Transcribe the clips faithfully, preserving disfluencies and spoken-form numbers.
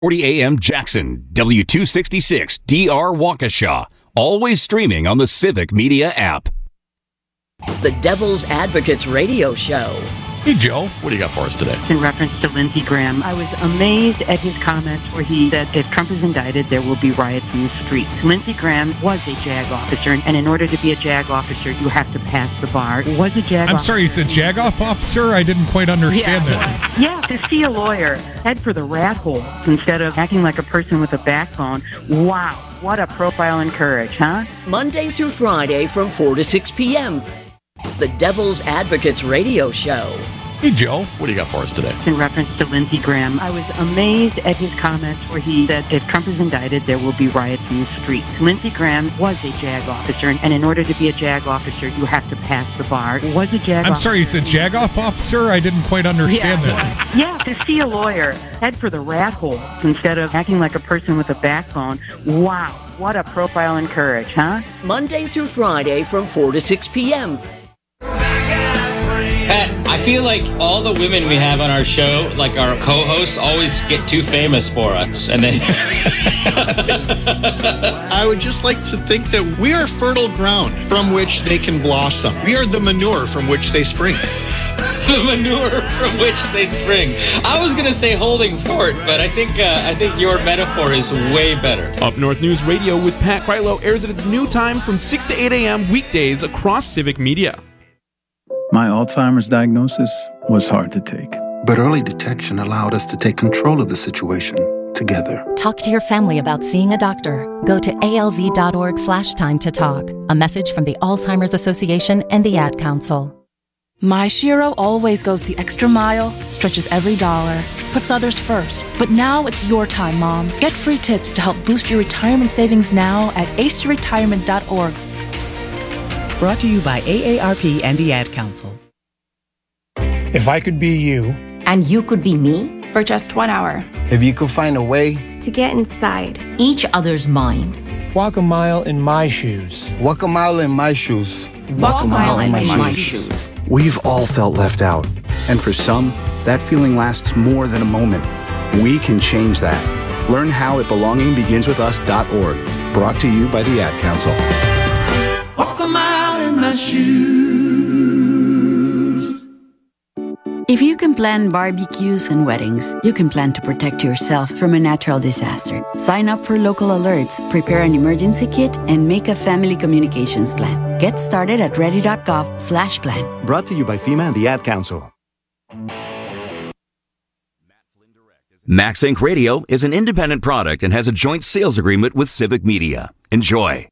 forty A M Jackson, W two sixty-six D R Waukesha. Always streaming on the Civic Media app. The Devil's Advocates Radio Show. Hey, Joe. What do you got for us today? In reference to Lindsey Graham, I was amazed at his comments where he said if Trump is indicted, there will be riots in the streets. Lindsey Graham was a JAG officer, and in order to be a JAG officer, you have to pass the bar. Was a JAG I'm officer. sorry, you said JAG-off officer? I didn't quite understand yeah, that. Yeah, to see a lawyer head for the rat hole instead of acting like a person with a backbone. Wow, what a profile in courage, huh? Monday through Friday from four to six p.m. The Devil's Advocates Radio Show. Hey, Joe. What do you got for us today? In reference to Lindsey Graham, I was amazed at his comments where he said if Trump is indicted, there will be riots in the streets. Lindsey Graham was a JAG officer, and in order to be a JAG officer, you have to pass the bar. Was a JAG I'm officer. sorry, you said JAG-off officer? I didn't quite understand yeah, that. Yeah, to see a lawyer head for the rat hole instead of acting like a person with a backbone. Wow, what a profile in courage, huh? Monday through Friday from four to six p.m. Pat, I feel like all the women we have on our show, like our co-hosts, always get too famous for us, and then I would just like to think that we are fertile ground from which they can blossom. We are the manure from which they spring. the manure from which they spring. I was gonna say holding fort, but I think uh, I think your metaphor is way better. Up North News Radio with Pat Krylo airs at its new time from six to eight a.m. weekdays across Civic Media. My Alzheimer's diagnosis was hard to take. But early detection allowed us to take control of the situation together. Talk to your family about seeing a doctor. Go to alz.org slash time to talk. A message from the Alzheimer's Association and the Ad Council. My Shiro always goes the extra mile, stretches every dollar, puts others first. But now it's your time, Mom. Get free tips to help boost your retirement savings now at ace your retirement dot org. Brought to you by A A R P and the Ad Council. If I could be you. And you could be me? For just one hour. If you could find a way. To get inside each other's mind. Walk a mile in my shoes. Walk a mile in my shoes. Walk, Walk a mile, mile in, in my, my shoes. shoes. We've all felt left out. And for some, that feeling lasts more than a moment. We can change that. Learn how at belonging begins with us dot org. Brought to you by the Ad Council. Walk a mile in my shoes. If you can plan barbecues and weddings, you can plan to protect yourself from a natural disaster. Sign up for local alerts, prepare an emergency kit, and make a family communications plan. Get started at ready.gov slash plan. Brought to you by FEMA and the Ad Council. MaxInc Radio is an independent product and has a joint sales agreement with Civic Media. Enjoy.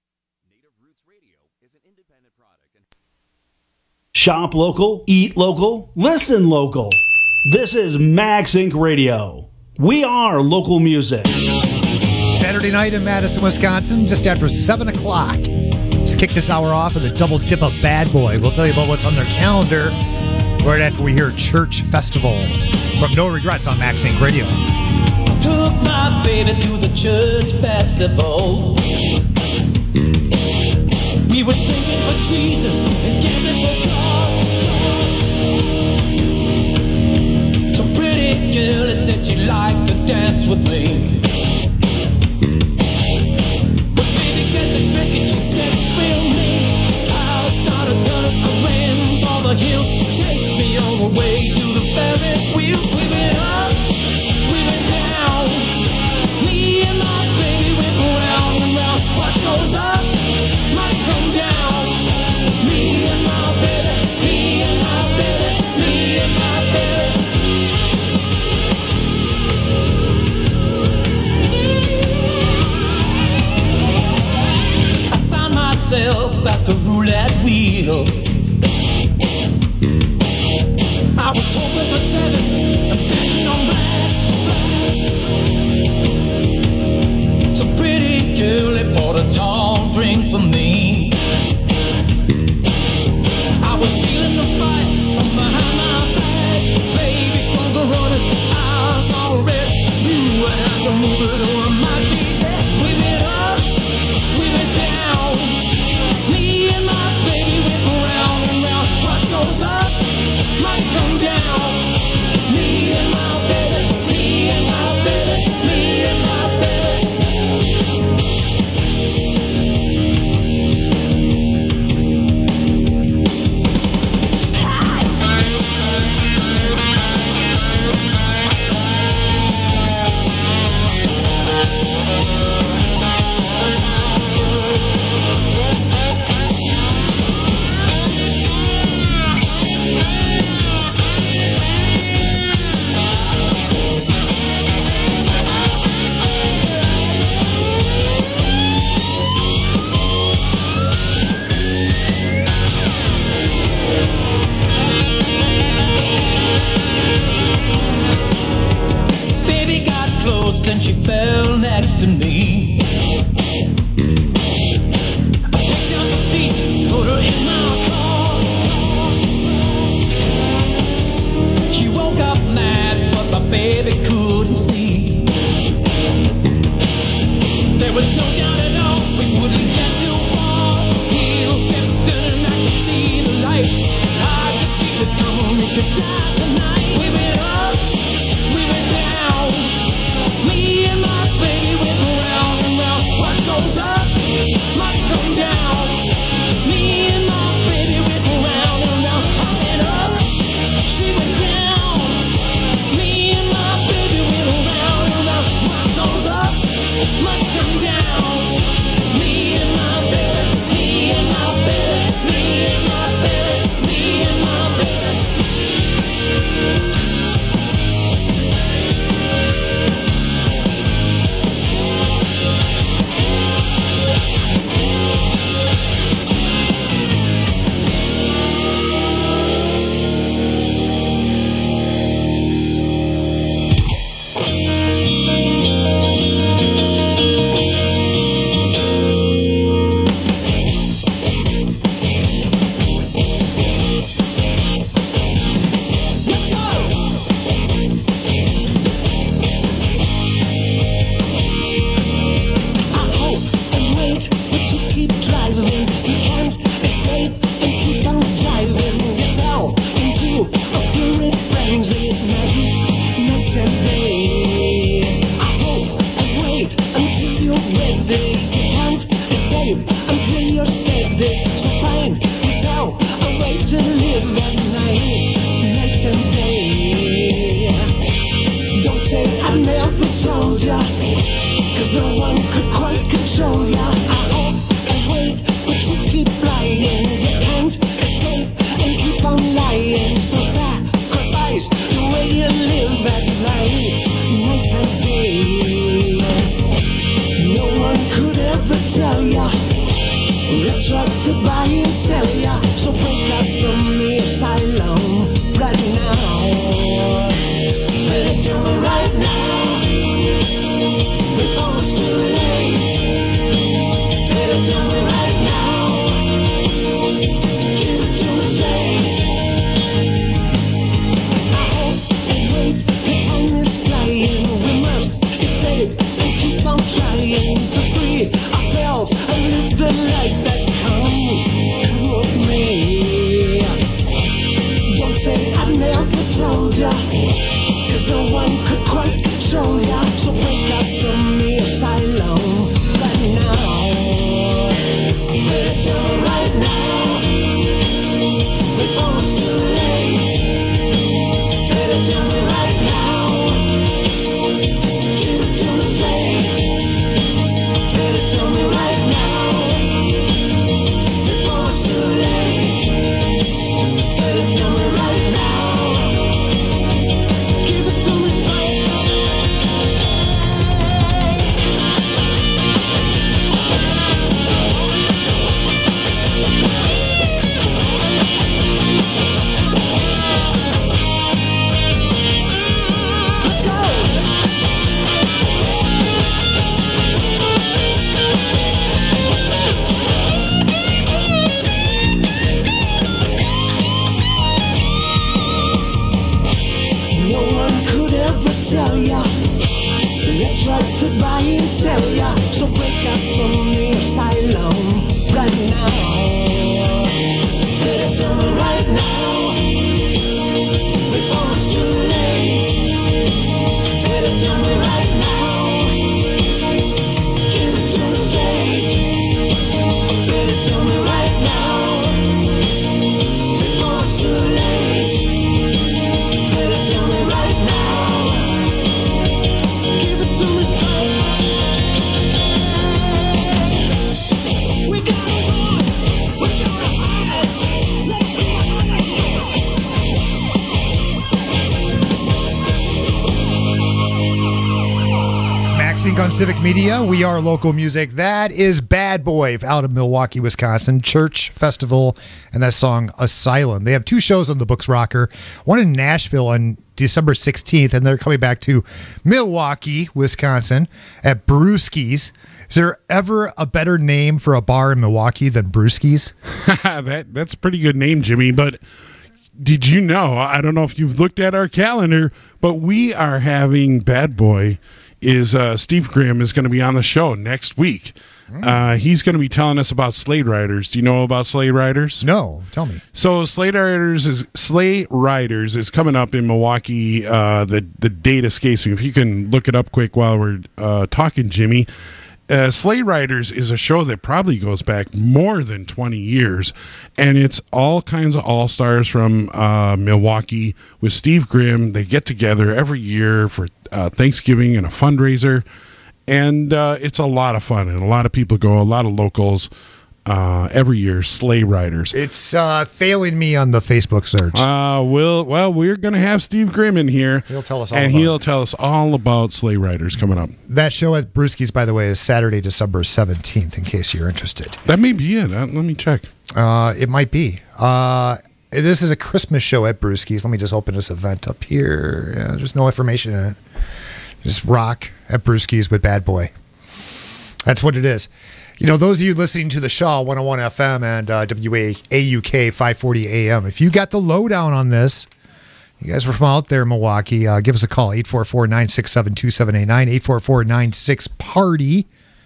Shop local, eat local, listen local. This is MaxInc Radio. We are local music. Saturday night in Madison, Wisconsin, just after seven o'clock. Let's kick this hour off with a double dip of Bad Boy. We'll tell you about what's on their calendar right after we hear Church Festival from No Regrets on MaxInc Radio. Took my baby to the church festival. We was drinking for Jesus and gambling for God. Some pretty girl had said she'd like to dance with me. But baby, get the drink and she danced with me. I started turning, I ran for the hills, chased me on the way to the Ferris wheel. We went up, we went down. Me and my baby went round and round. What goes up must come down. Me and my baby, me and my baby, me and my baby. she fell next to me. I picked up a piece, put her in my car. She woke up mad, but my baby couldn't see. There was no doubt at all, we wouldn't get too far. Wheels kept turning, I could see the lights. I could feel it coming, we could die tonight. We went up, we went down. Me and my baby went round and round. What goes up must come down. Me and my baby went round and round. I went up, she went down. Me and my baby went round and round. What goes up must come down. Me and my baby, me and my baby, me and my baby, me and my baby. We got MaxInc on Civic Media. We are local music. That is Bad Boy out of Milwaukee, Wisconsin. Church Festival and that song Asylum. They have two shows on the Books Rocker. One in Nashville on December sixteenth, and they're coming back to Milwaukee, Wisconsin at Brewski's. Is there ever a better name for a bar in Milwaukee than Brewski's? that That's a pretty good name, Jimmy, but did you know, I don't know if you've looked at our calendar, but we are having Bad Boy is uh, Steve Grimm is going to be on the show next week. Mm. Uh, he's going to be telling us about Sleigh Riders. Do you know about Sleigh Riders? No, tell me. So Sleigh Riders is Sleigh Riders is coming up in Milwaukee. Uh, the the date escapes me. If you can look it up quick while we're uh, talking, Jimmy. Uh, Sleigh Riders is a show that probably goes back more than twenty years, and it's all kinds of all-stars from uh, Milwaukee with Steve Grimm. They get together every year for uh, Thanksgiving and a fundraiser, and uh, it's a lot of fun, and a lot of people go, a lot of locals uh, every year, Sleigh Riders. It's uh, failing me on the Facebook search. Uh, we'll, well, we're going to have Steve Grimm in here. He'll tell us all And about he'll it. tell us all about Sleigh Riders coming up. That show at Brewski's, by the way, is Saturday, December seventeenth, in case you're interested. That may be it. Uh, let me check. Uh, it might be. Uh, this is a Christmas show at Brewski's. Let me just open this event up here. Yeah, there's no information in it. Just rock at Brewski's with Bad Boy. That's what it is. You know, those of you listening to the Shaw one oh one F M and uh, W A U K five forty A M, if you got the lowdown on this, you guys were from out there in Milwaukee, uh, give us a call, eight four four, nine six seven, two seven eight nine, eight four four, nine six, party.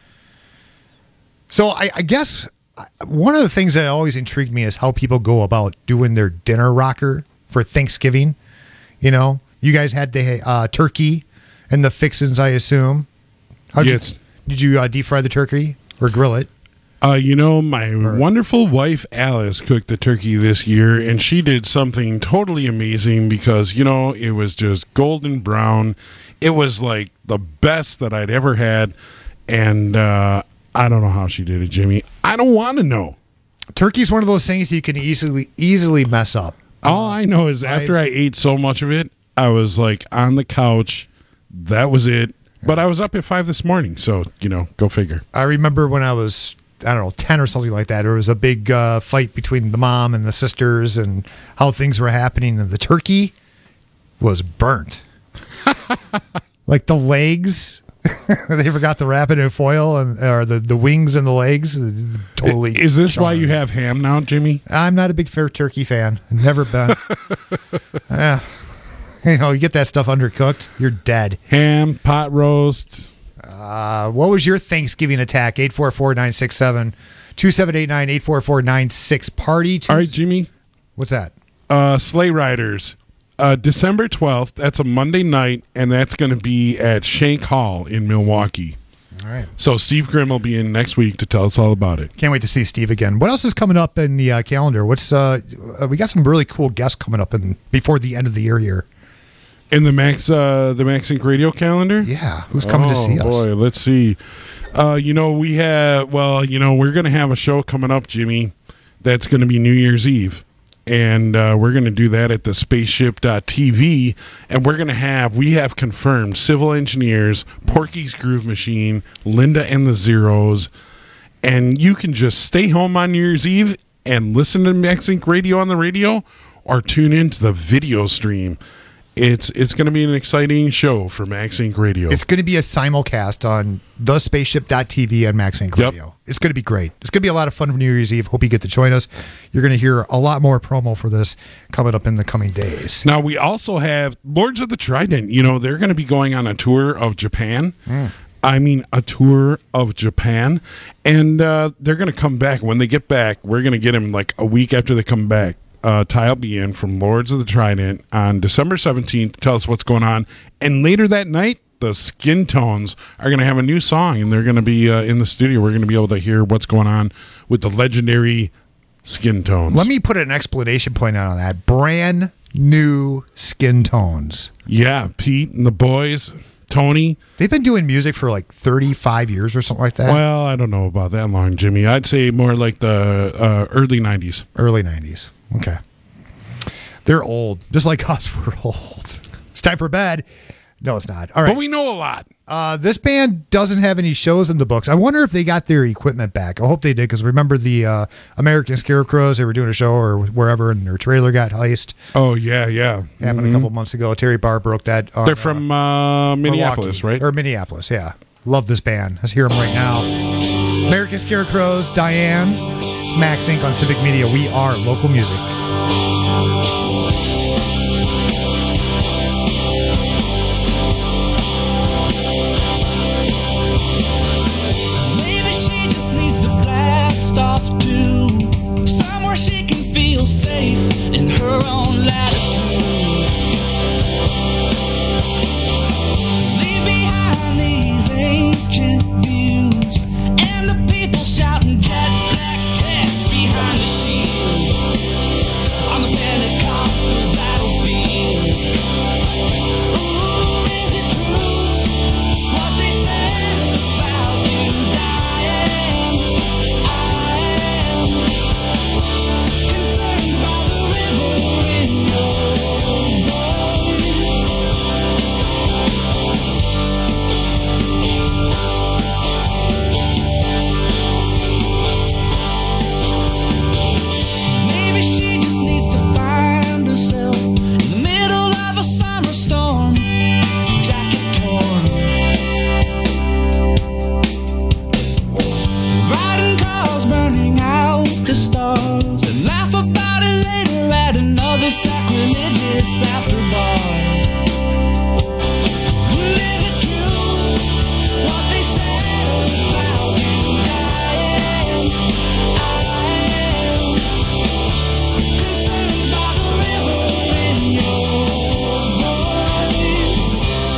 So I, I guess one of the things that always intrigued me is how people go about doing their dinner rocker for Thanksgiving. You know, you guys had the uh, turkey and the fixins, I assume. How'd Yes. You, did you uh, deep fry the turkey or grill it? Uh, you know, my wonderful wife, Alice, cooked the turkey this year, and she did something totally amazing because, you know, it was just golden brown. It was like the best that I'd ever had, and uh, I don't know how she did it, Jimmy. I don't want to know. Turkey's one of those things you can easily easily mess up. All I know is after I ate so much of it, I was like on the couch. That was it. But I was up at five this morning, so, you know, go figure. I remember when I was, I don't know, ten or something like that, there was a big uh, fight between the mom and the sisters and how things were happening, and the turkey was burnt. Like the legs, they forgot to wrap it in foil, and or the, the wings and the legs, totally. Is this charred. why you have ham now, Jimmy? I'm not a big fair turkey fan. Never been. Yeah. You know, you get that stuff undercooked, you're dead. Ham, pot roast. Uh, what was your Thanksgiving attack? eight four four, nine six seven, two seven eight nine, eight four four, nine six, party. All right, Jimmy. What's that? Uh, Sleigh Riders. Uh, December twelfth, that's a Monday night, and that's going to be at Shank Hall in Milwaukee. All right. So Steve Grimm will be in next week to tell us all about it. Can't wait to see Steve again. What else is coming up in the uh, calendar? What's uh, uh, we got some really cool guests coming up in before the end of the year here. In the Max, uh, the MaxInc radio calendar? Yeah, who's coming oh, to see us? Boy, let's see. Uh, you know, we have, well, you know, we're going to have a show coming up, Jimmy, that's going to be New Year's Eve. And uh, we're going to do that at the spaceship dot t v. And we're going to have, we have confirmed Civil Engineers, Porky's Groove Machine, Linda and the Zeros. And you can just stay home on New Year's Eve and listen to MaxInc radio on the radio or tune into the video stream. It's it's going to be an exciting show for MaxInc Radio. It's going to be a simulcast on the spaceship dot t v and MaxInc Yep. Radio. It's going to be great. It's going to be a lot of fun for New Year's Eve. Hope you get to join us. You're going to hear a lot more promo for this coming up in the coming days. Now, we also have Lords of the Trident. You know, they're going to be going on a tour of Japan. Mm. I mean, a tour of Japan. And uh, they're going to come back. When they get back, we're going to get them like a week after they come back. Uh, Ty will be in from Lords of the Trident on December seventeenth to tell us what's going on. And later that night, the Skin Tones are going to have a new song, and they're going to be uh, in the studio. We're going to be able to hear what's going on with the legendary Skin Tones. Let me put an explanation point out on that. Brand new Skin Tones. Yeah, Pete and the boys, Tony. They've been doing music for like thirty-five years or something like that. Well, I don't know about that long, Jimmy. I'd say more like the uh, early nineties. Early nineties. Okay. They're old. Just like us, we're old. It's time for bed. No, it's not. All right. But we know a lot. Uh, this band doesn't have any shows in the books. I wonder if they got their equipment back. I hope they did, because remember the uh, American Scarecrows? They were doing a show or wherever, and their trailer got heist. Oh, yeah, yeah. Happened Mhm. a couple months ago. Terry Barr broke that. On, They're from uh, Minneapolis, Milwaukee. right? Or Minneapolis, yeah. Love this band. Let's hear them right now. American Scarecrows, Diane. It's Max Inc on Civic Media. We are local music. Maybe she just needs to blast off to somewhere she can feel safe in her own latitude. Leave behind these ancient views and the people shouting jet black text behind the shield on the Pentecostal battlefield. Ooh, is it true what they said about you, Diane? I am concerned by the river in your voice. Maybe she just needs to find herself in the middle of a summer storm, jacket torn, riding cars, burning out the stars, and laugh about it later at another sacrilegious after bar. Is it true what they said about you, Diane? I am concerned by the river in your voice.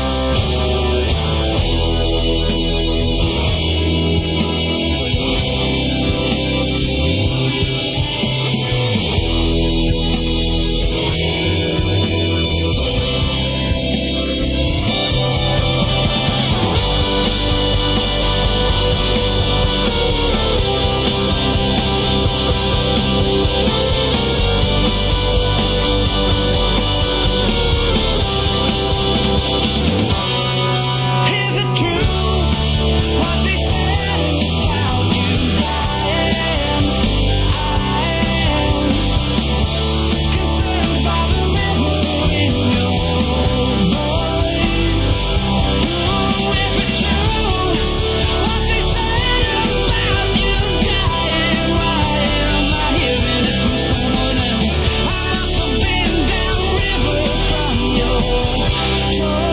Is it true what they said about you, Diane? I am concerned by the river in your voice. Ooh, if it's true what they said about you, Diane, why am I hearing it from someone else? I must have been downriver from your choice.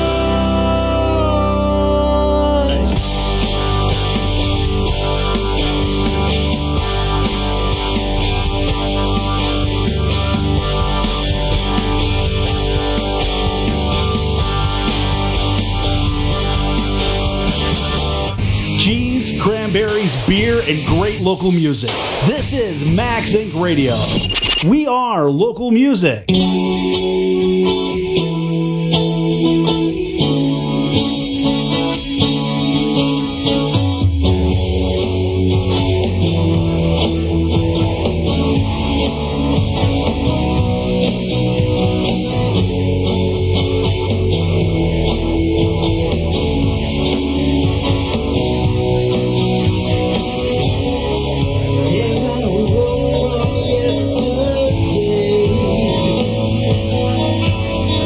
Cheese, cranberries, beer, and great local music. This is Max Inc Radio. We are local music. As I woke from yesterday,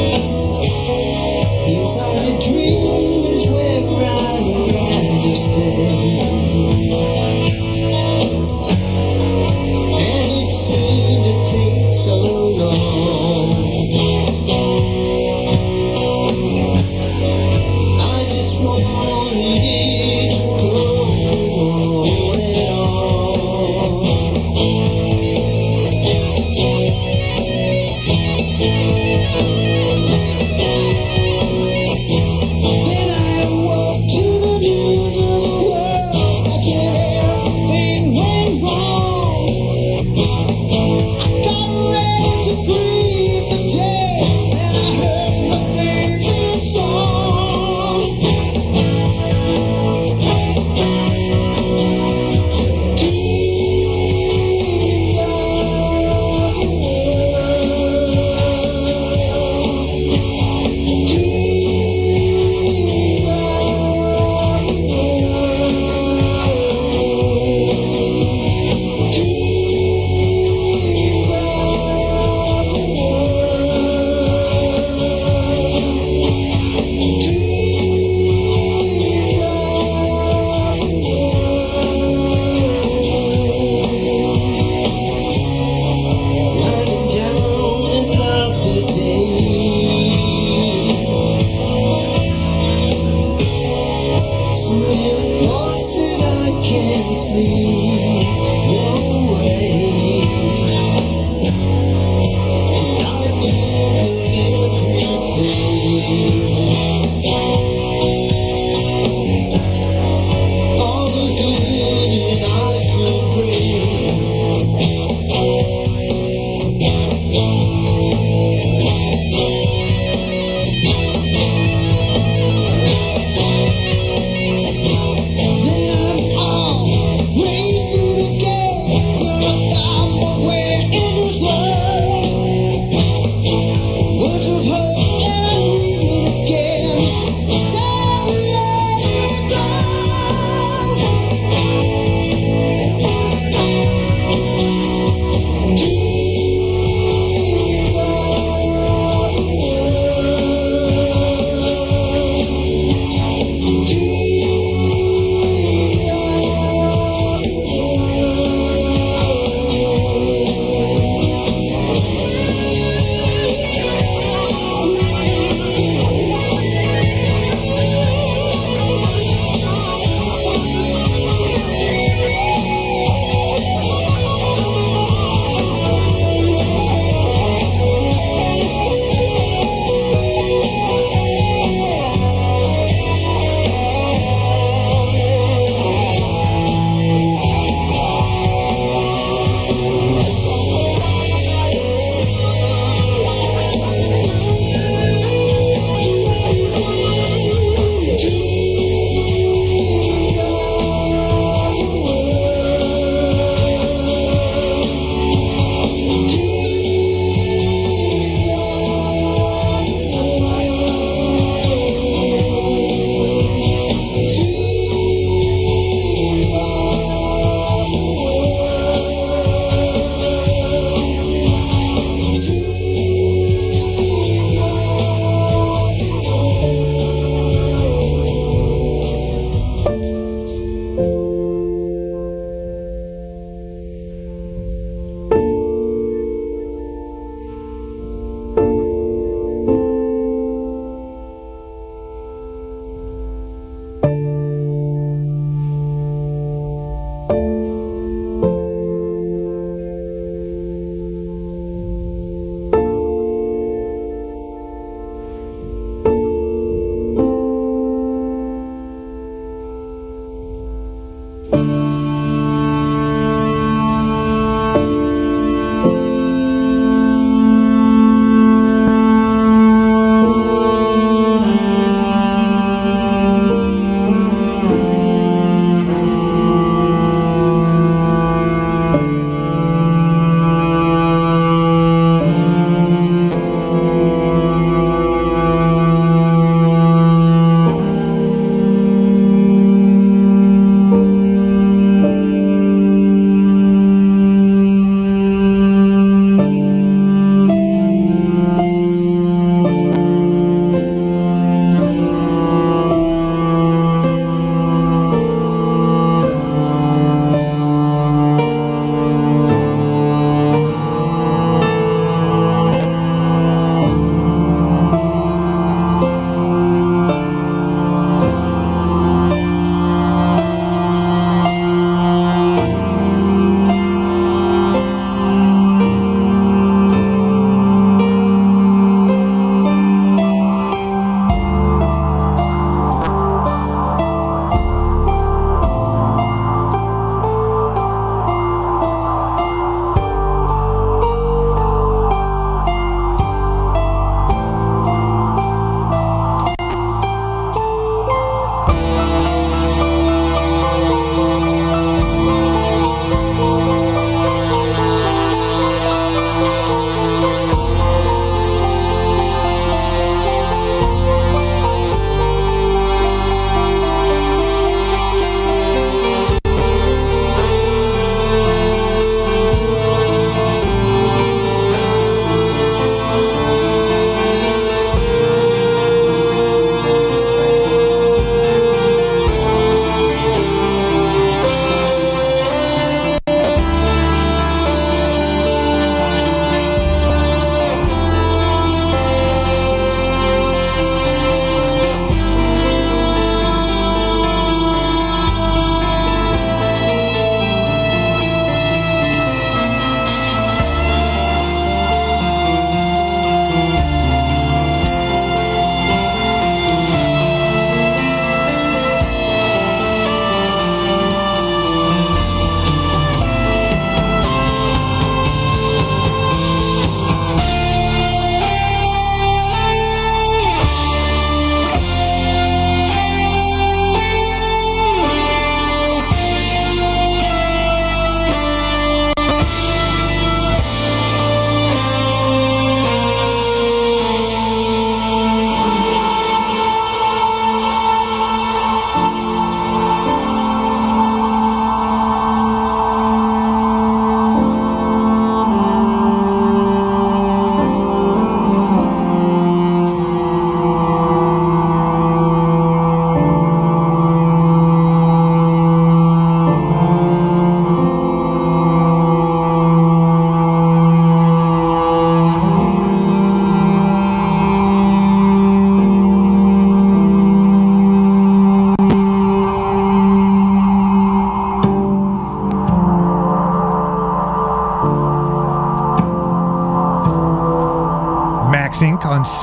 We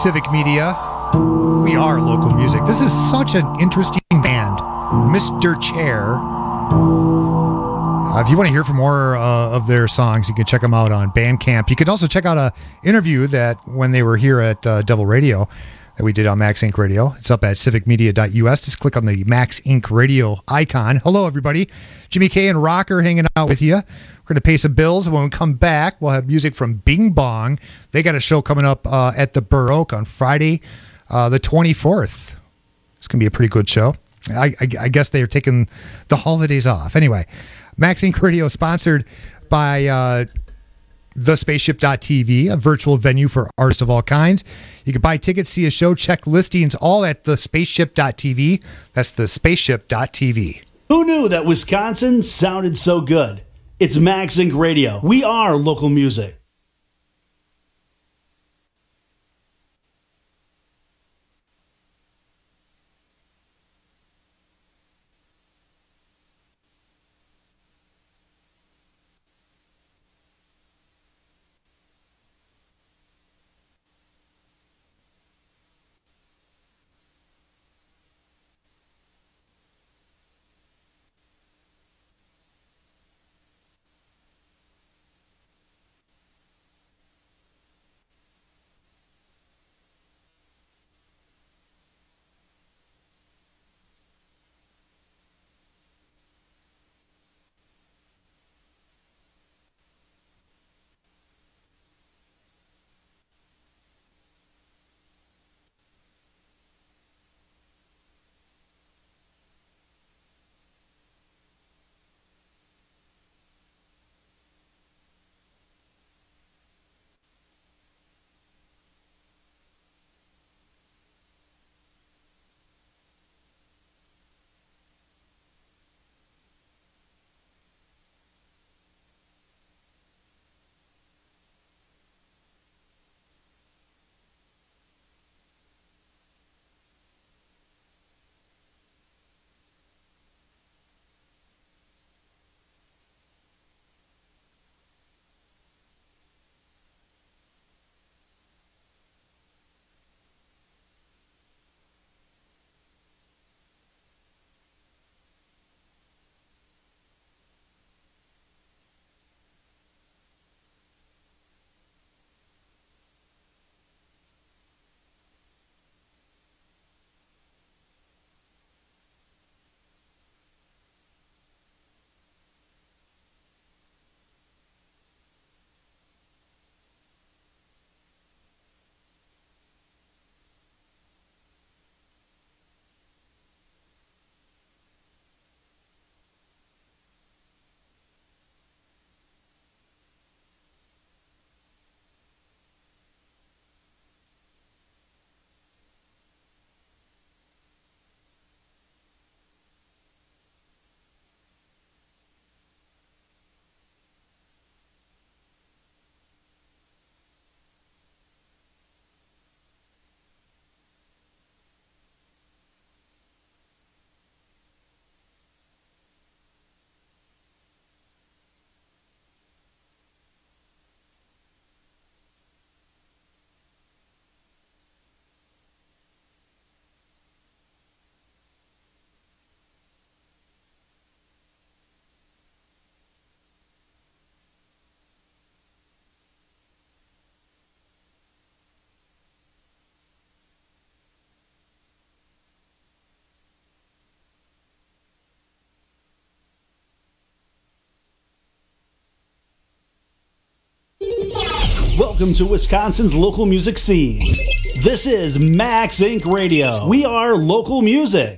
Civic Media. We are local music. This is such an interesting band, Mister Chair. Uh, if you want to hear from more uh, of their songs, you can check them out on Bandcamp. You can also check out an interview that when they were here at uh, Devil Radio that we did on Max Inc Radio. It's up at civic media dot u s. Just click on the Max Inc Radio icon. Hello, everybody. Jimmy K and Rocker hanging out with you. We're going to pay some bills. When we come back, we'll have music from Bing Bong. They got a show coming up uh, at the Burr Oak on Friday, uh, the twenty-fourth. It's going to be a pretty good show. I, I, I guess they're taking the holidays off. Anyway, Max Inc Radio sponsored by uh, the spaceship dot t v, a virtual venue for artists of all kinds. You can buy tickets, see a show, check listings, all at the spaceship dot t v. That's the spaceship dot t v. Who knew that Wisconsin sounded so good? It's Max Inc Radio. We are local music. Welcome to Wisconsin's local music scene. This is Max Inc Radio. We are local music.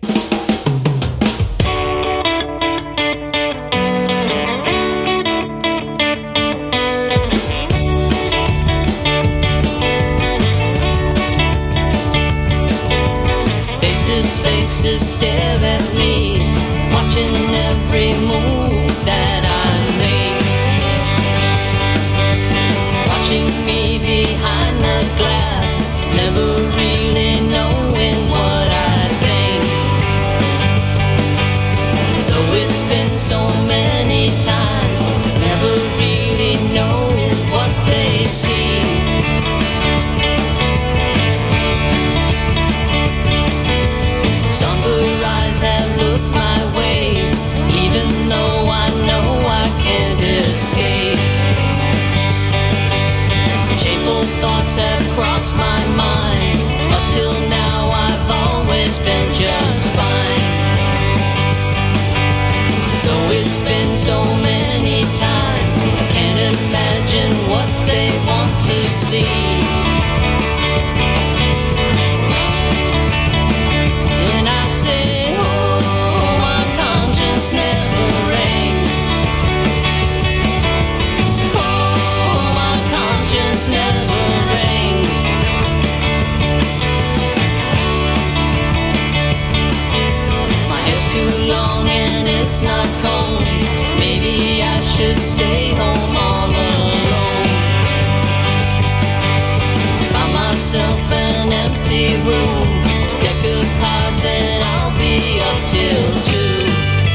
Faces, faces stare at me, watching every move that I make. Watching me behind the glass, never really knowing what I think. Though it's been so many times, never really know what they see. it's been so many times. I can't imagine what they want to see. And I say, oh, my conscience never reigns. Oh, my conscience never reigns. My hair's too long and it's not combed. Maybe I should stay home all alone. Buy myself an empty room, deck of cards, and I'll be up till two.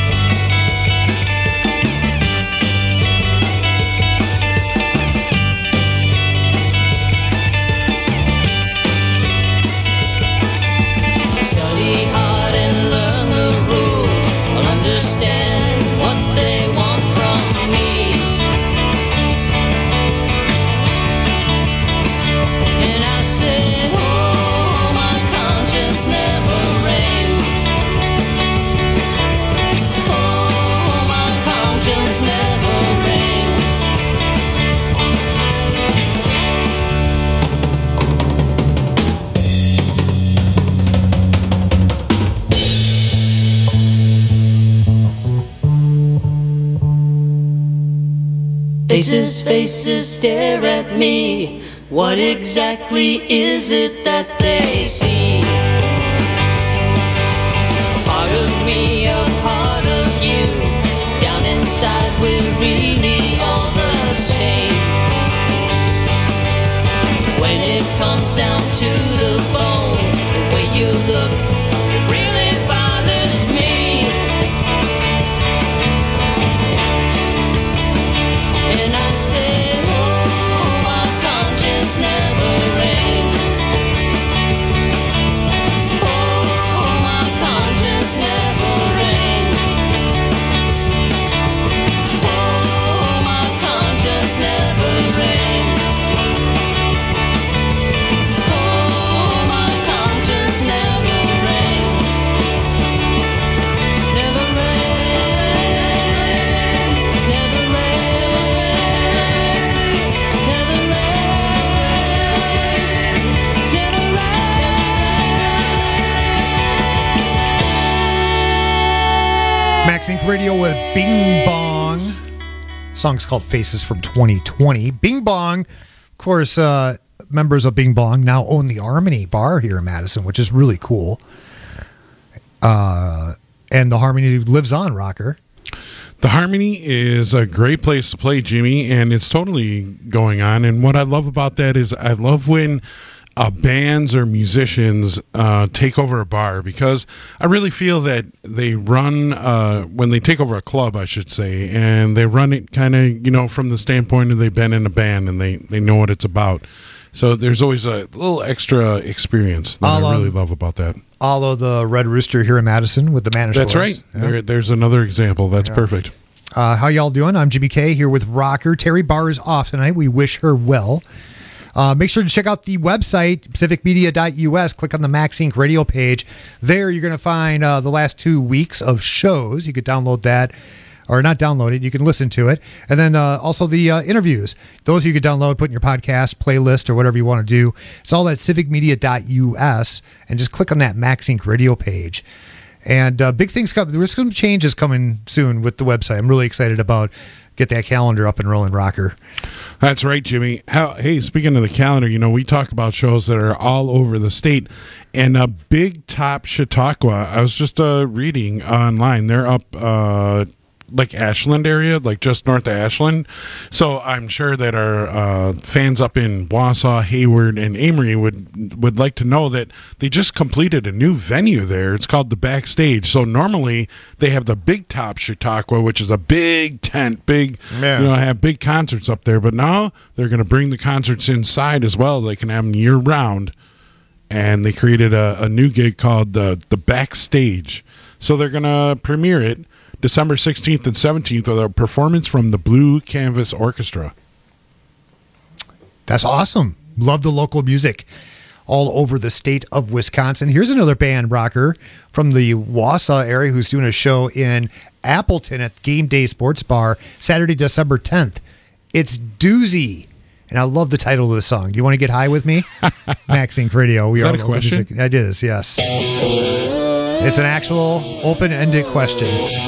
Study hard and learn the rules. I'll understand what they want from me. And I said, oh, my conscience never reigns. Oh, my conscience never reigns. Faces, faces stare at me. What exactly is it that they see? A part of me, a part of you. Down inside we're really all the same. When it comes down to the bone, the way you look really bothers me. And I say, oh, my conscience never reigns. Oh, my conscience never reigns. Oh, my conscience never reigns. Oh, my conscience never reigns. Never reigns. Never reigns. Never reigns. Never Max Inc Radio with Bing Bong. Song's called Faces from twenty twenty. Bing Bong, of course, uh, members of Bing Bong now own the Harmony Bar here in Madison, which is really cool. Uh, and the Harmony lives on, Rocker. The Harmony is a great place to play, Jimmy, and it's totally going on. And what I love about that is I love when uh, bands or musicians uh, take over a bar, because I really feel that they run, uh, when they take over a club, I should say, and they run it kind of, you know, from the standpoint of they've been in a band and they, they know what it's about. So there's always a little extra experience that All I really of- love about that. All of the Red Rooster here in Madison with the Manish That's Boys. right. There, there's another example. That's Yeah. perfect. Uh, how y'all doing? I'm G B K here with Rocker. Terry Barr is off tonight. We wish her well. Uh, make sure to check out the website, pacific media dot U S. Click on the Max Inc Radio page. There you're going to find uh, the last two weeks of shows. You could download that, or not download it. You can listen to it. And then uh, also the uh, interviews. Those you could download, put in your podcast playlist or whatever you want to do. It's all at pacific media dot U S. And just click on that Max Inc Radio page. And uh, big things coming. There's some changes coming soon with the website. I'm really excited about get that calendar up and rolling, Rocker. That's right, Jimmy. How, hey, speaking of the calendar, you know, we talk about shows that are all over the state. And uh, Big Top Chautauqua, I was just uh, reading online. They're up uh, like Ashland area, like just north of Ashland. So I'm sure that our uh, fans up in Wausau, Hayward, and Amory would would like to know that they just completed a new venue there. It's called the Backstage. So normally they have the Big Top Chautauqua, which is a big tent, big, Yeah. you know, have big concerts up there. But now they're going to bring the concerts inside as well. They can have them year round. And they created a, a new gig called the the Backstage. So they're going to premiere it December sixteenth and seventeenth with a performance from the Blue Canvas Orchestra. That's awesome. Love the local music. all over the state of Wisconsin. Here's another band rocker from the Wausau area who's doing a show in Appleton at Game Day Sports Bar Saturday, December tenth. It's Doozy. And I love the title of the song. Do you want to get high with me? Max Inc Radio. We Is are that a question? Music. It is, yes. It's an actual open-ended question.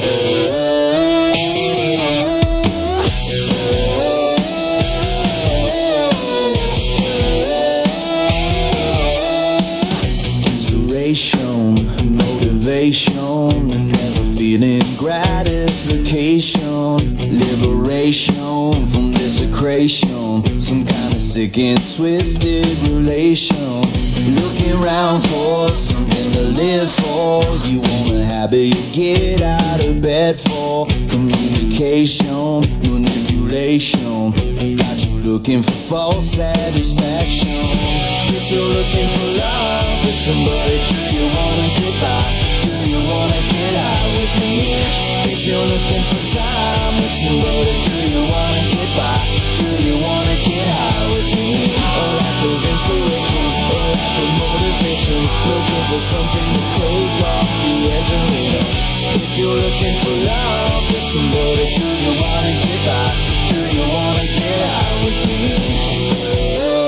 Inspiration, motivation, and never feeling gratification, liberation from desecration, some kind of sick and twisted relation, looking around for something to live for, you want a habit you get out of bed for, communication, manipulation, got you looking for false satisfaction. If you're looking for love with somebody, do you wanna get by? Do you wanna get out with me? If you're looking for time with somebody, do you wanna get by? Do you wanna get high with me? A lack of inspiration, a lack of motivation, looking for something to take off the edge of it. If you're looking for love with somebody, do you wanna get by? Do you wanna get out with me?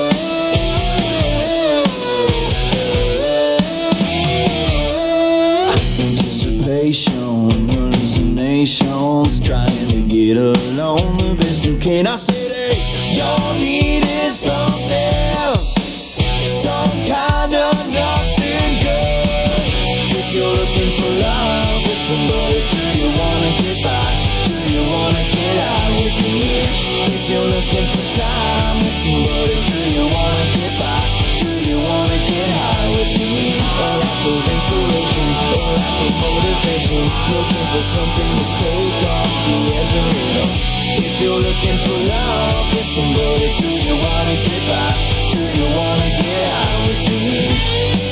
Hallucinations, trying to get along the best you can. I said, hey, y'all needed something, some kind of nothing good. If you're looking for love with somebody, do you wanna get by? Do you wanna get out with me? If you're looking for time with somebody, do you wanna get by? Do you wanna get high with me? A lack of inspiration, a lack of motivation, looking for something to take off the edge of it. If you're looking for love with somebody, do you wanna get by? Do you wanna get out with me?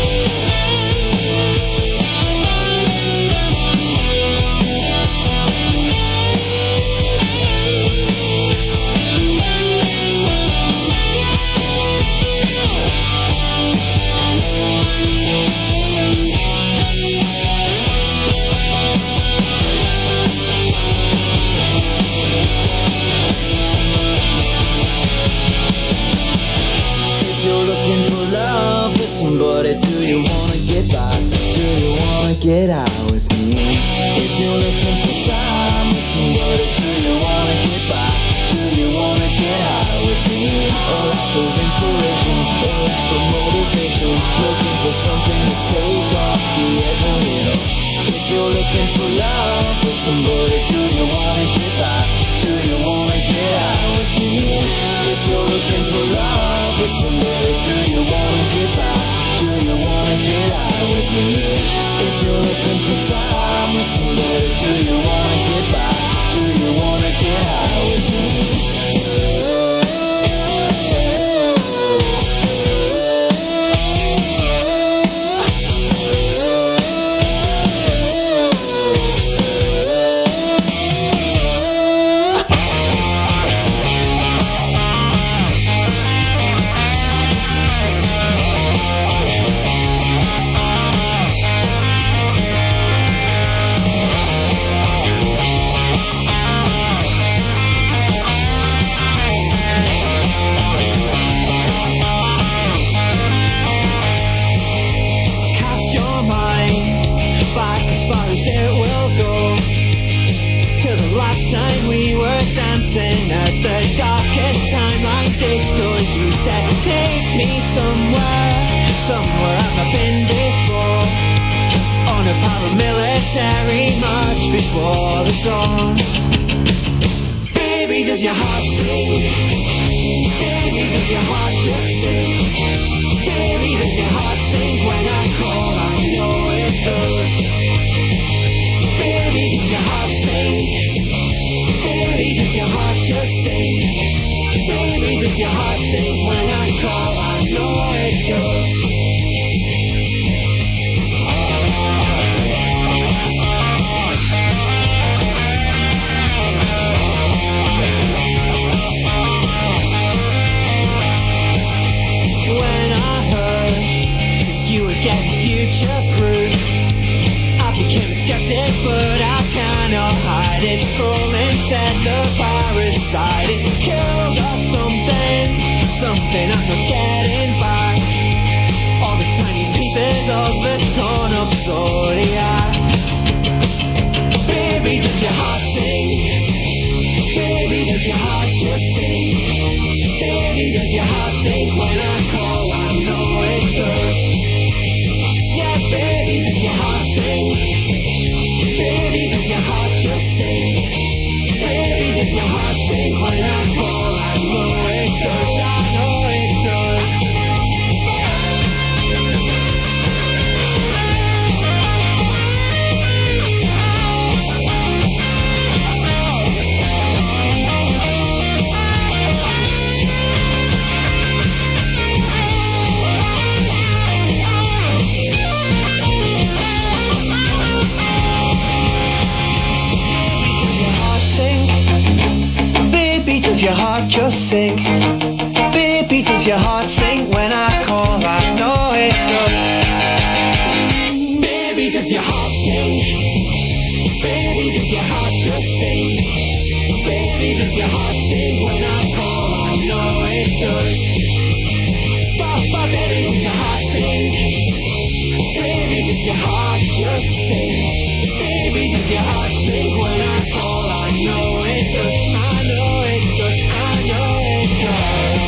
Somebody, do you wanna get by? Do you wanna get out with me? If you're looking for time with somebody, do you wanna get by? Do you wanna get out with me? A lack of inspiration, a lack of motivation, looking for something to take off the edge of it. If you're looking for love with somebody, do you wanna get by? Do you wanna get out with me? If you're looking for love with somebody, do you wanna get by? Do you wanna get out with me? If you're looking for time with somebody, do you wanna get by? Do you wanna get out with me? It will go to the last time we were dancing at the darkest timeline disco. You said, take me somewhere, somewhere I've not been before, on a paramilitary march before the dawn. Baby, does your heart sing? Baby, does your heart just sing? Baby, does your heart sing when I call? I know it does. Baby, does your heart sing? Baby, does your heart just sing? Baby, does your heart sing when I call? I know it does. When I heard does your heart just sing? Baby, does your heart sink when I call? I know it does. Yeah, baby, does your heart sing? Baby, does your heart just sing? Baby, does your heart sink when I call? I know it does. I know it does. Does your heart just sink? Baby, does your heart sink when I call? I know it does. Baby, does your heart sink? Baby, does your heart just sink? Baby, does your heart sink when I call? I know it does. But, baby, does your heart sink? Baby, does your heart just sink? Baby, does your heart sink when I call? I know it does. I know it does. I know it does.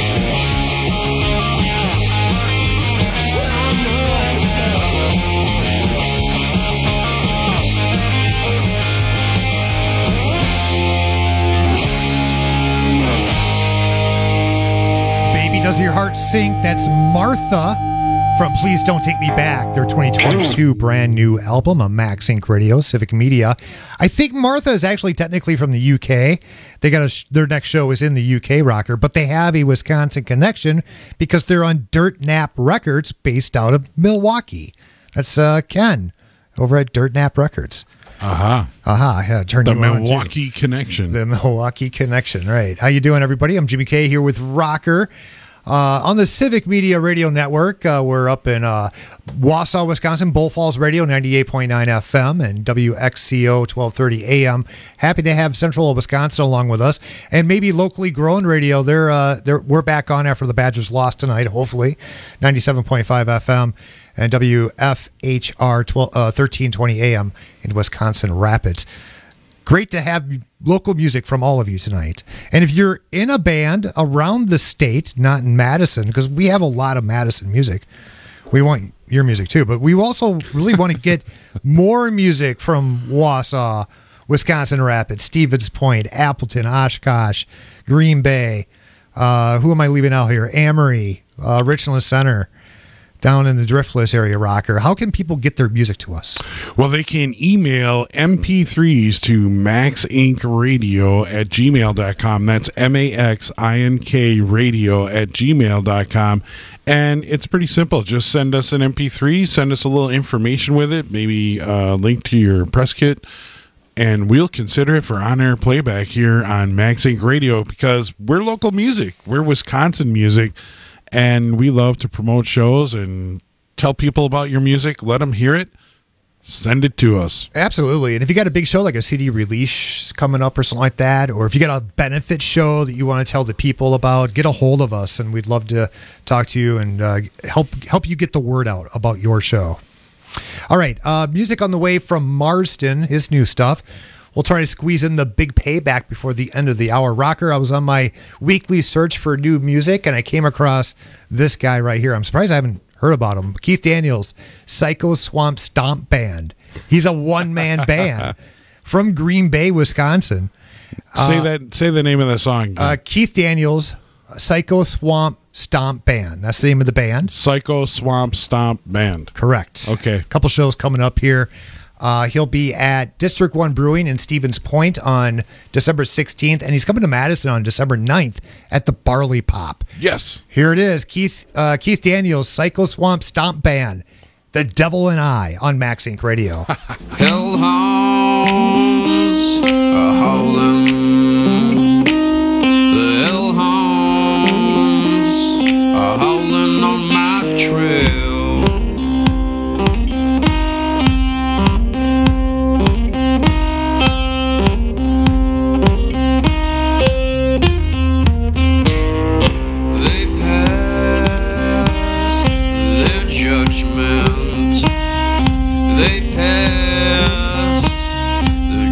I know it does. Baby, does your heart sink? That's Martha from Please Don't Take Me Back, their twenty twenty-two brand new album on Max Inc Radio, Civic Media. I think Martha is actually technically from the U K. They got a sh- their next show is in the U K rocker, but they have a Wisconsin connection because they're on Dirt Nap Records based out of Milwaukee. That's uh, Ken over at Dirt Nap Records. Aha. Uh-huh. Aha. Uh-huh. I had to turn the you on, Milwaukee too. Connection. The Milwaukee Connection, right. How you doing, everybody? I'm Jimmy K here with Rocker. Uh, on the Civic Media Radio Network, uh, we're up in uh, Wausau, Wisconsin, Bull Falls Radio, ninety-eight point nine F M and W X C O twelve thirty A M. Happy to have Central Wisconsin along with us, and maybe locally grown radio. They're, uh, they're we're back on after the Badgers lost tonight, hopefully, ninety-seven point five F M and W F H R twelve, uh, thirteen twenty A M in Wisconsin Rapids. Great to have local music from all of you tonight. And if you're in a band around the state, not in Madison, because we have a lot of Madison music, we want your music too, but we also really want to get more music from Wausau, Wisconsin Rapids, Stevens Point, Appleton, Oshkosh, Green Bay. Uh, who am I leaving out here? Amory, uh, Richland Center. Down in the Driftless area, Rocker. How can people get their music to us? Well, they can email M P threes to maxinkradio at gmail dot com. That's M A X I N K radio at gmail dot com. And it's pretty simple. Just send us an M P three, send us a little information with it, maybe a link to your press kit, and we'll consider it for on-air playback here on Max Inc Radio because we're local music. We're Wisconsin music. And we love to promote shows and tell people about your music. Let them hear it. Send it to us. Absolutely. And if you got a big show like a C D release coming up or something like that, or if you got a benefit show that you want to tell the people about, get a hold of us, and we'd love to talk to you and uh, help help you get the word out about your show. All right. Uh, music on the way from Marsden, his new stuff. We'll try to squeeze in the big payback before the end of the hour. Rocker, I was on my weekly search for new music, and I came across this guy right here. I'm surprised I haven't heard about him. Keith Daniels, Psycho Swamp Stomp Band. He's a one-man band from Green Bay, Wisconsin. Say uh, that. Say the name of the song. Uh, Keith Daniels, Psycho Swamp Stomp Band. That's the name of the band. Psycho Swamp Stomp Band. Correct. Okay. A couple shows coming up here. Uh, he'll be at District one Brewing in Stevens Point on December sixteenth, and he's coming to Madison on December ninth at the Barley Pop. Yes. Here it is, Keith uh, Keith Daniels, Psycho Swamp Stomp Band, The Devil and I on Max Inc Radio. Hellhounds are howling. The hellhounds are howling on my trail. They passed their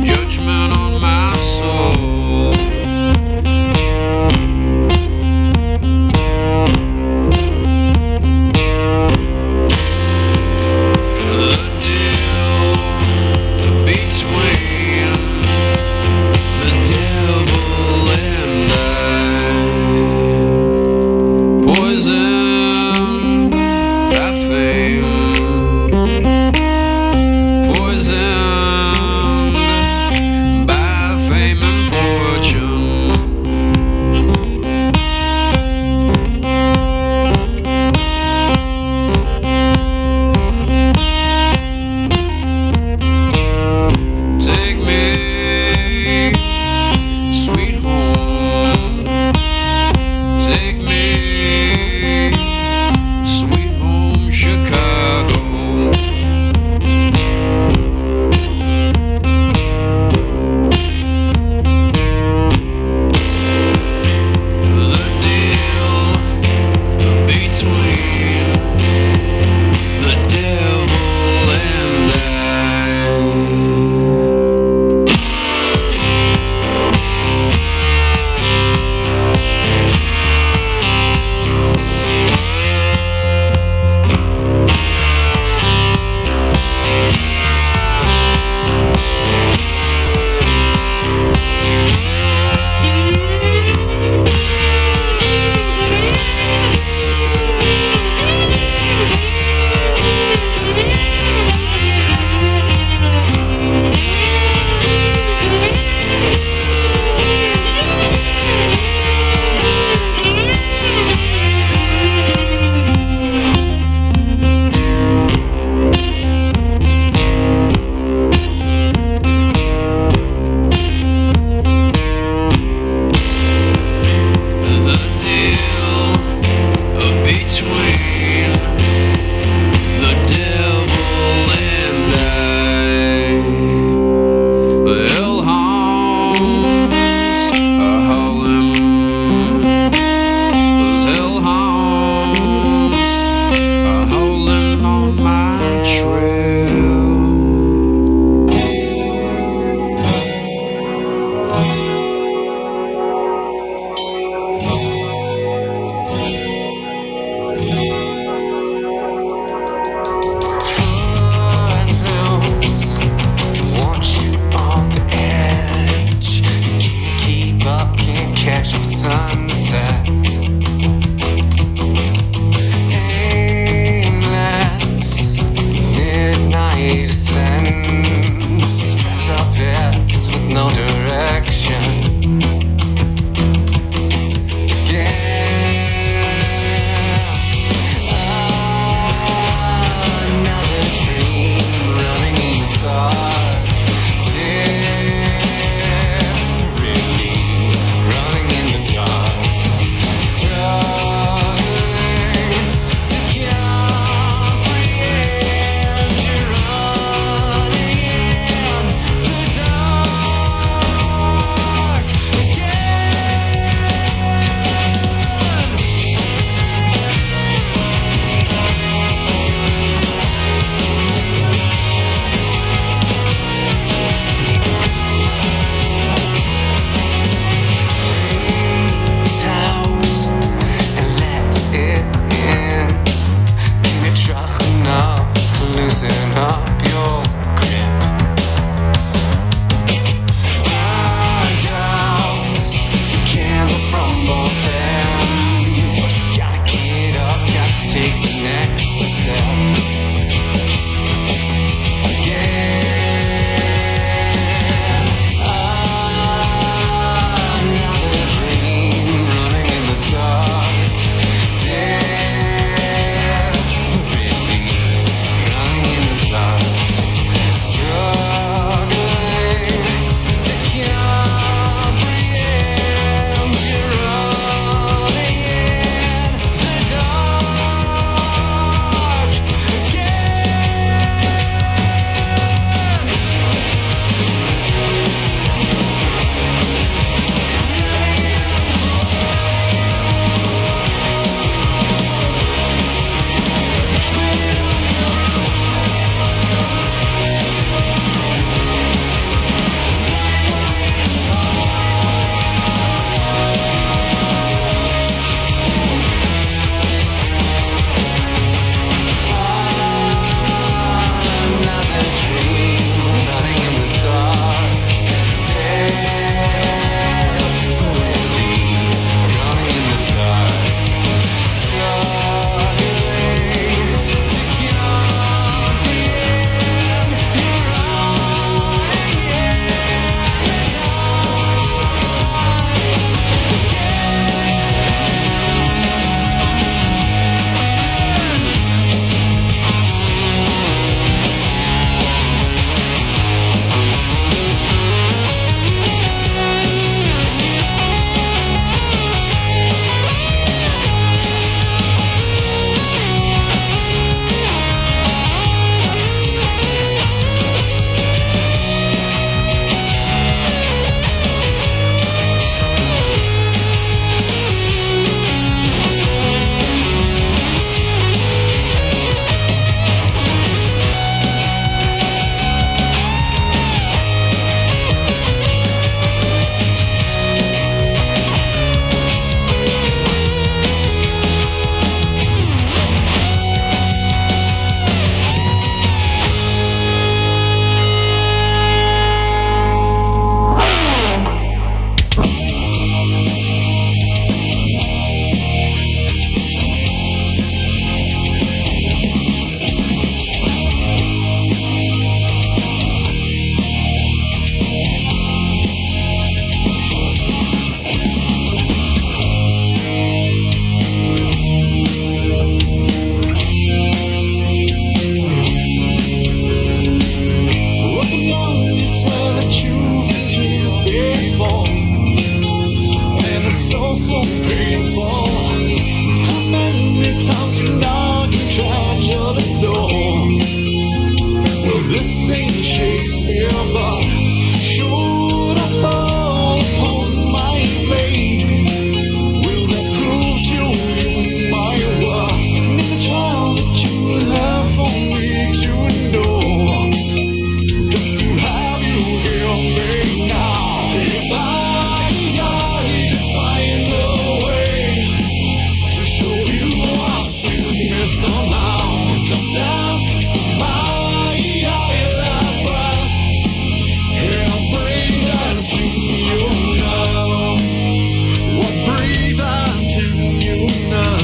Just ask my last breath. And I'll bring that to you now. I'll bring that to you now.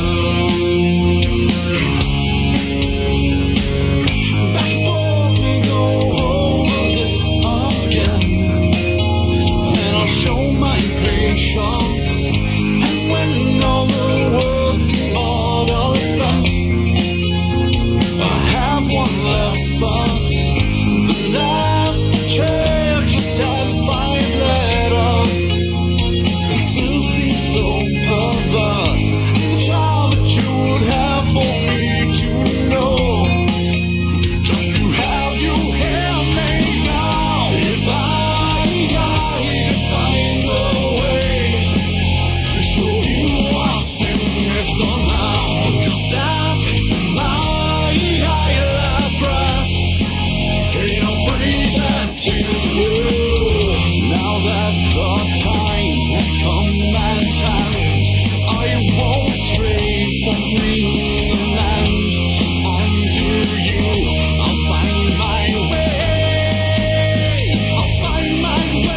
Back and forth we go over this again. And I'll show my patience. And when all the words seem all are spent, I have one left, but the last chance just had five letters. It still seems so perverse. The child that you would have for me to know, just to have you hear me now. If I, I could find a way to show you what's in me somehow, just ask my last breath. Can I breathe that to you? Now that the time has come and time, I won't stray from Greenland. Under you, I'll find my way. I'll find my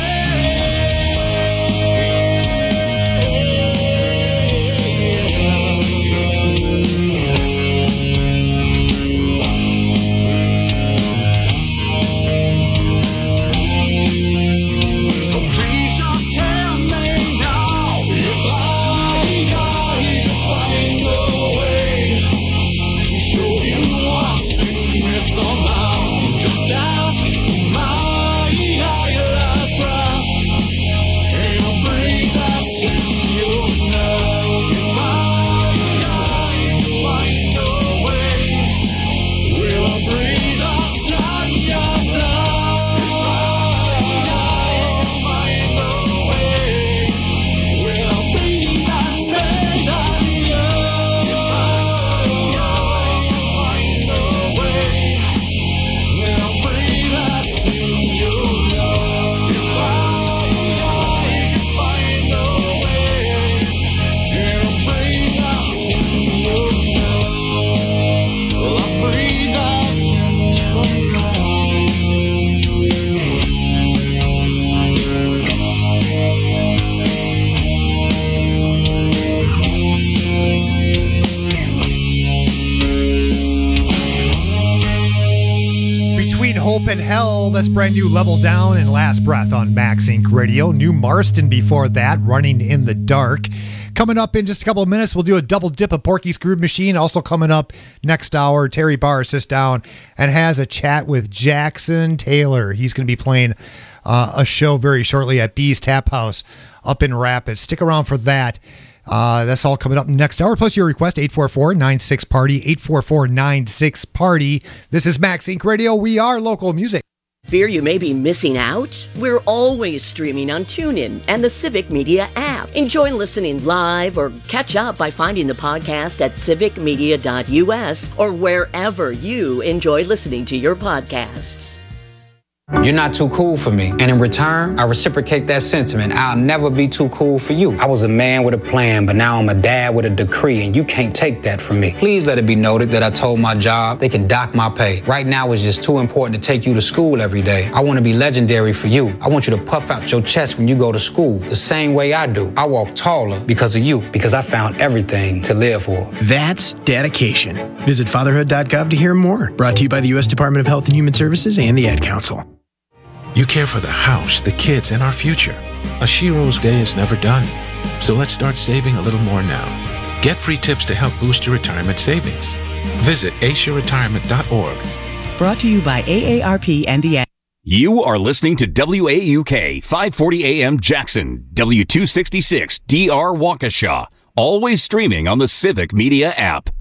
So please just hear me now. If I, I could find a way to show you what's in me somehow, just ask my last breath, and I'll bring that to you now. If I, I could find a way, will I bring that to you now? Between Hope and Hell, that's brand new Level Down and Last Breath on Max Inc Radio. New Marston before that, Running in the Dark. Coming up in just a couple of minutes, we'll do a double dip of Porky's Groove Machine. Also coming up next hour, Terry Barr sits down and has a chat with Jackson Taylor. He's going to be playing uh, a show very shortly at Bee's Tap House up in Rapids. Stick around for that. Uh, that's all coming up next hour. Plus your request, eight four four, nine six, party, eight four four, nine six, party. This is Max Inc Radio. We are local music. Fear you may be missing out? We're always streaming on TuneIn and the Civic Media app. Enjoy listening live or catch up by finding the podcast at civic media dot u s or wherever you enjoy listening to your podcasts. You're not too cool for me. And in return, I reciprocate that sentiment. I'll never be too cool for you. I was a man with a plan, but now I'm a dad with a decree, and you can't take that from me. Please let it be noted that I told my job they can dock my pay. Right now it's just too important to take you to school every day. I want to be legendary for you. I want you to puff out your chest when you go to school, the same way I do. I walk taller because of you, because I found everything to live for. That's dedication. Visit fatherhood dot gov to hear more. Brought to you by the U S Department of Health and Human Services and the Ad Council. You care for the house, the kids, and our future. A Shiro's day is never done. So let's start saving a little more now. Get free tips to help boost your retirement savings. Visit asia retirement dot org. Brought to you by A A R P and the Ad. You are listening to W A U K five forty A M Jackson, W two sixty-six D R Waukesha. Always streaming on the Civic Media app.